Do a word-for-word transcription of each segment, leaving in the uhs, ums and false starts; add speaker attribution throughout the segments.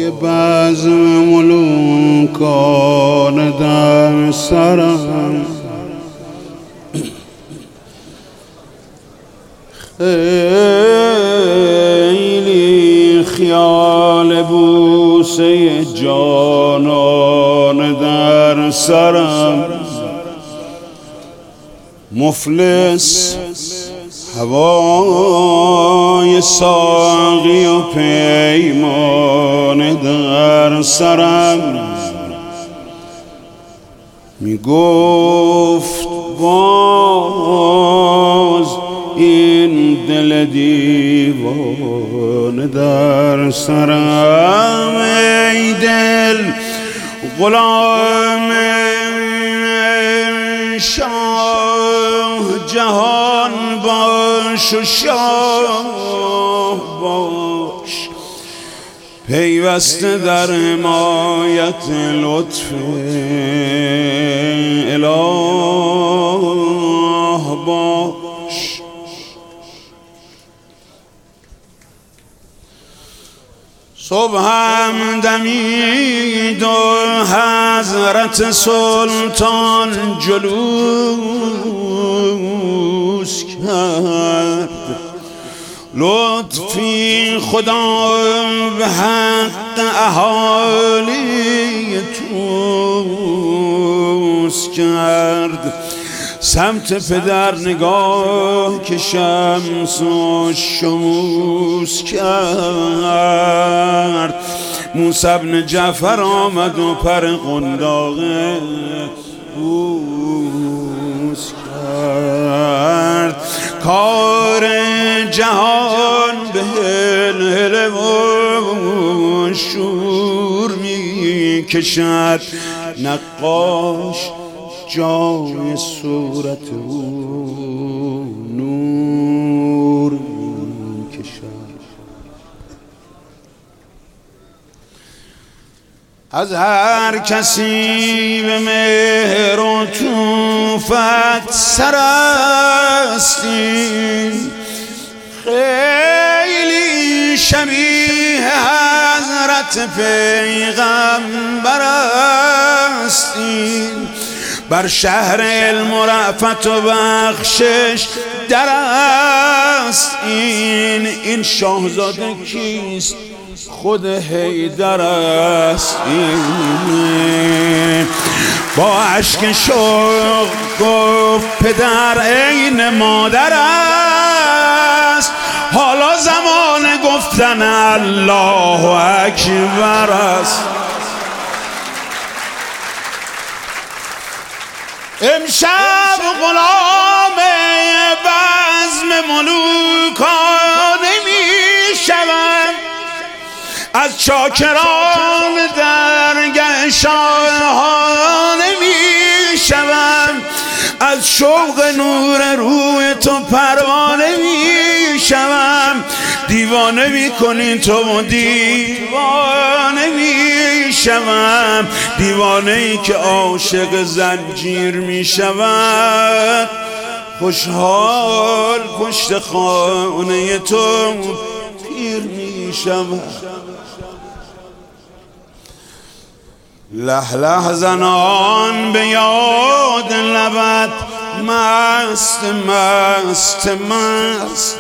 Speaker 1: های بزم ملوکان در سرم، خیلی خیال بوسه جانان در سرم، مفلس هوای ساقی و پیمان در سرم، می گفت باز این دل دیوانه در سرم. ای دل غلام شاه جهان باش و شاه باش، پیوسته در حمایت لطف اله باش. صبحم دمید و حضرت سلطان جلوس کرد، لطفی خدا به حق اهالی توس کرد. سمت پدر نگاه که شمس و شموس کرد، موسی بن جعفر آمد و پر قنداقه بوس کرد. کار جهان به هل و شور می کشد، نقاش جای صورت او نور می کشد. از هر کسی به مهر و طوفت سرستی، خیلی شبیه حضرت پیغمبر هستیم. بر شهر علم و رأفت و بخشش در است این. این شاهزاده کیست؟ خود حیدر است این. با اشک شوق گفت پدر عین مادر است، حالا زمان گفتن الله اکبر است. امشب غلام بزم ملوکانه می شوم، از چاکران درگه شاهانه می شوم، از شوق نور روی تو پروانه می شوم. دیوانه می کنین تو و دیوانه می شوم، دیوانه ای که عاشق زنجیر می شود. خوشحال پشت خانه تو پیر می شود. لح لح زنان به یاد لبت مست مست مست،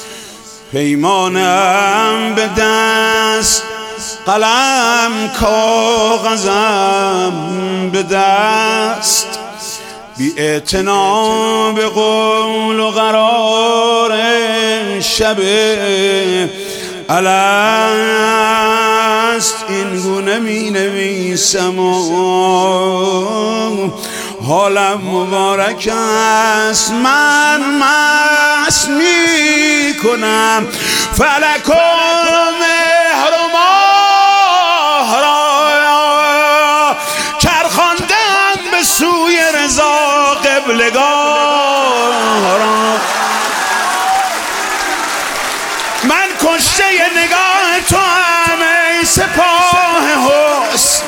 Speaker 1: پیمانم به دست قلم کاغذم به دست، بی اعتنا به قول و قرار شب الست این گونه می نویسم و حالم مبارک است. من مست می کنم فلک و مهر و ماه را، چرخاندم به سوی رضا قبلگاه را. من کشته نگاه تو هم ای سپاه حسن،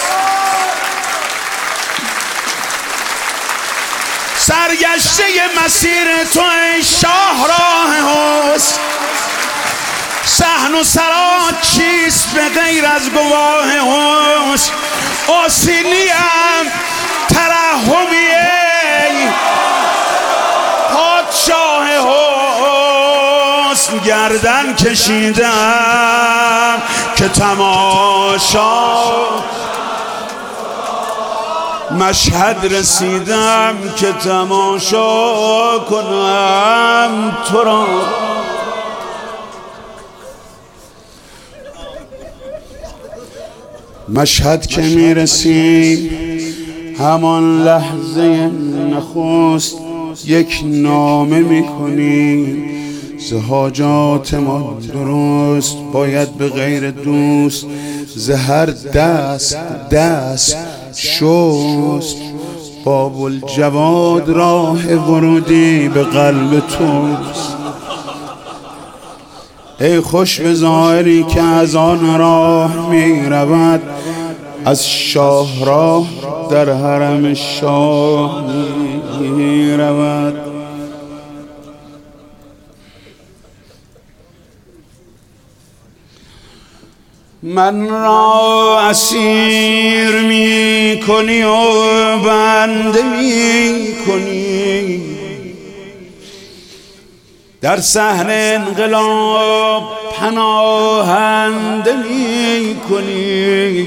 Speaker 1: سرگشته مسیر تو ای شاهراه حسن. صحن و سرات چیست به غیر از از گواه حسن آسینیم ترحمیه پادشاه حسن گردن کشیدم که تماشا مشهد رسیدم که تماشا کنم تو را مشهد که میرسیم همان لحظه نخست یک نامه میکنیم ز حاجات ما درست باید به غیر دوست ز هر دست دست شست باب الجواد راه ورودی به قلب توست ای خوش به ظاهری که از آن راه می رود از شاه راه در حرم شاه می رود من را اسیر می کنی و بنده می کنی در صحن انقلاب پناهنده می کنی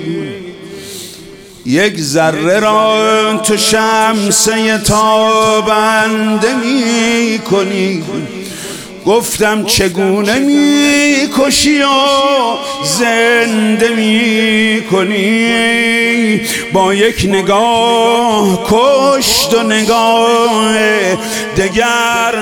Speaker 1: یک ذره را تو شمسه تابنده می کنی گفتم چگونه می کشی و زنده می کنی با یک نگاه کشت و نگاه دگر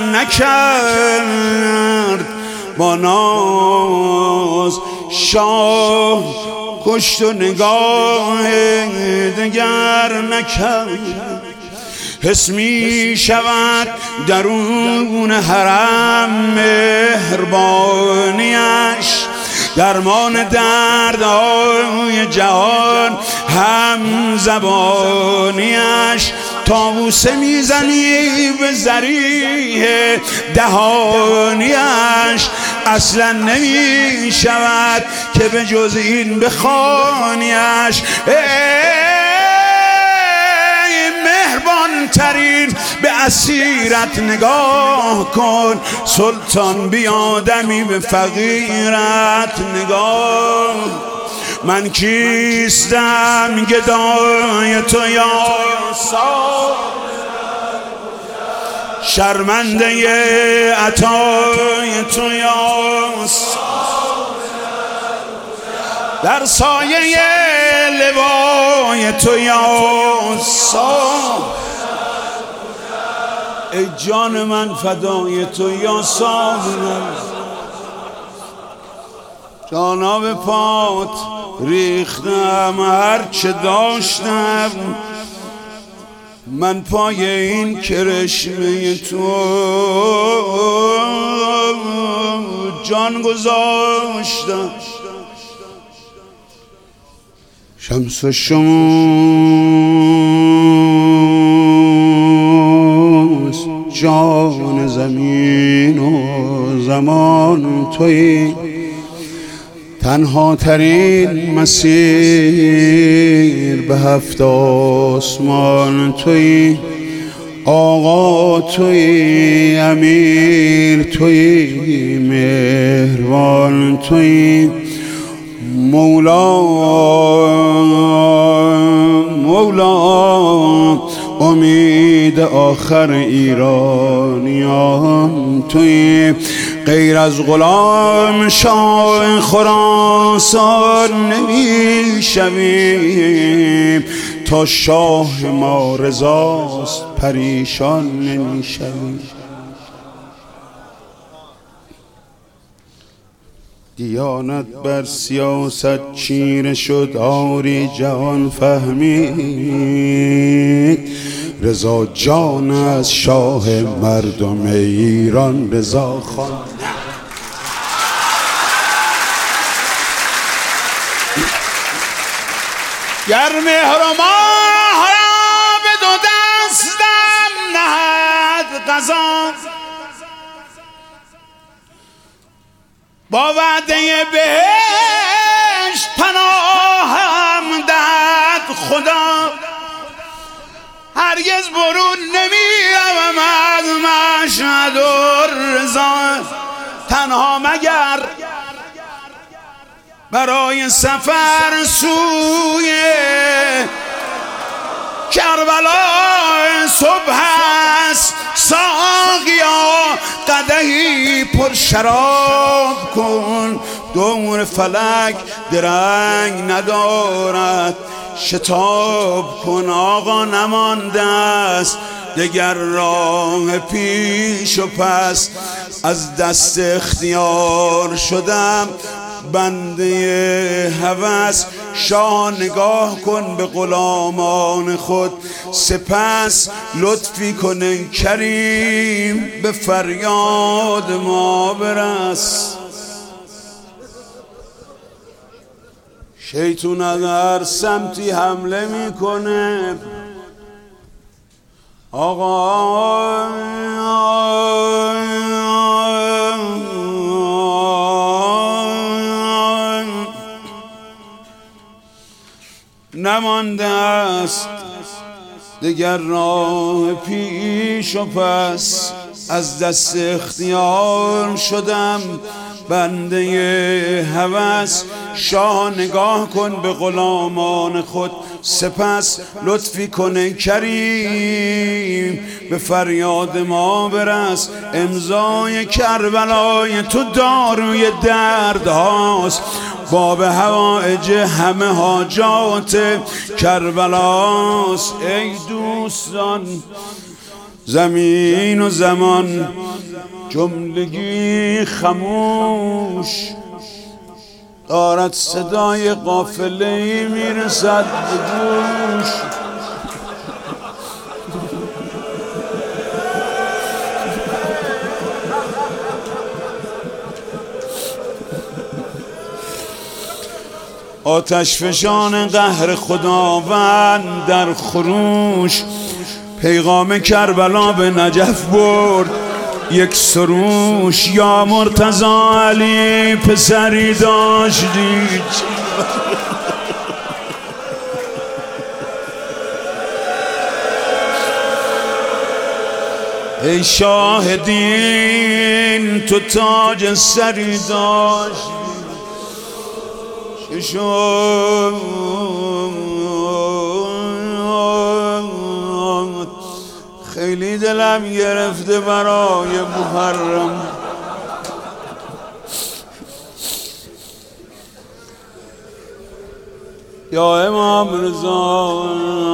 Speaker 1: نکرد با ناز شاه کشت و نگاه دگر نکرد حس می شود درون حرم مهربانیش درمان دردهای جهان هم زبانیش طاووسه میزنی به ذریح دهانیش اصلا نمی شود که به جز این بخوانیش مهربان ترین به اسیرت نگاه کن سلطان بی آدمی به فقیرت نگاه من کیستم گدای تو یا شرمنده عطای تو یا در سایه لوای تو یا ای جان من فدای تو یا صابر جاناب پات ریختم هرچه داشتم من پای این کرشمه تو جان گذاشتم شمس و شموس جان زمین و زمان تویی تنها ترین مسیر به هفت آسمان تویی آقا تویی امیر تویی مهربان تویی مولا مولا امید آخر ایرانیان تویی غیر از غلام شاه خراسان نمی شویم تا شاه ما رضاست پریشان نمی شویم دیانت بر سیاست چیره شد آری جهان فهمید رضا جان از شاه مردم ایران رضا خان گر مهر و ماه را به دو دستم نهد قضا با وعده بهشت پناه هرگز برون نمیروم از مشهد و رضا، تنها مگر برای سفر سوی کربلا. صبح است ساقیا قدحی پر شراب کن، دور فلک درنگ ندارد شتاب کن. آقا نمانده است دگر راه پیش و پس، از دست اختیار شدم بنده هوس. شاه نگاه کن به غلامان خود، سپس لطفی کن ای کریم به فریاد ما برس. شیطون اگر سمتی حمله میکنه آقا نمانده است دگر راه پیش و پس، از دست اختیار شدم بنده هوس. شاه نگاه کن به غلامان خود، سپس لطفی کن ای کریم به فریاد ما برس. امضای کربلای تو داروی درد هاست، باب هوایج همه حاجات کربلاست. ای دوستان زمین و زمان جملگی خموش، دارد صدای قافله‌ای میرسد به گوش. آتش فشان قهر خداوند در خروش، پیغام کربلا به نجف برد یک سروش. یا مرتضی علی پسری داشتی ای شاهدین تو تاج سری داشتی. شد خیلی دلم گرفته برای محرم، یا امام رضا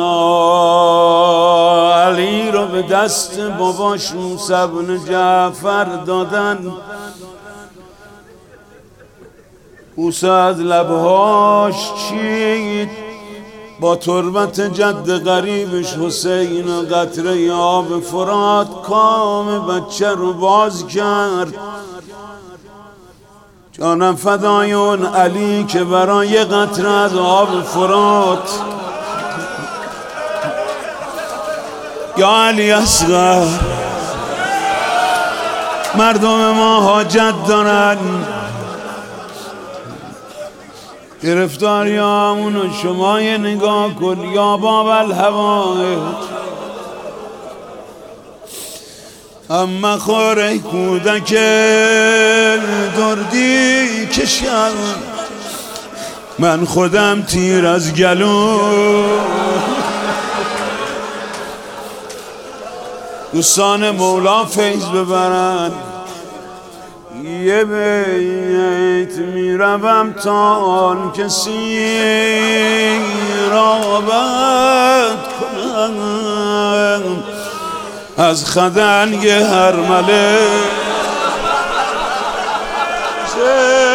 Speaker 1: علی رو به دست باباش موسی بن جعفر دادن. موسی از لبهاش چید، با تربت جد غریبش حسین و قطره آب فرات کام بچه رو باز کرد. جانم فدای اون علی که برای قطره از آب فرات. یا علی اصغر، مردم ما حاجت دارن، گرفتاریامونو شما یه نگاه کن. یا باب الهوایج اما خوره کودک دردی کشم، من خودم تیر از گلو. دوستان مولا فیض ببرن، یه بیت میروم تا آن کسی را بد کنم از خدنگ هر مله.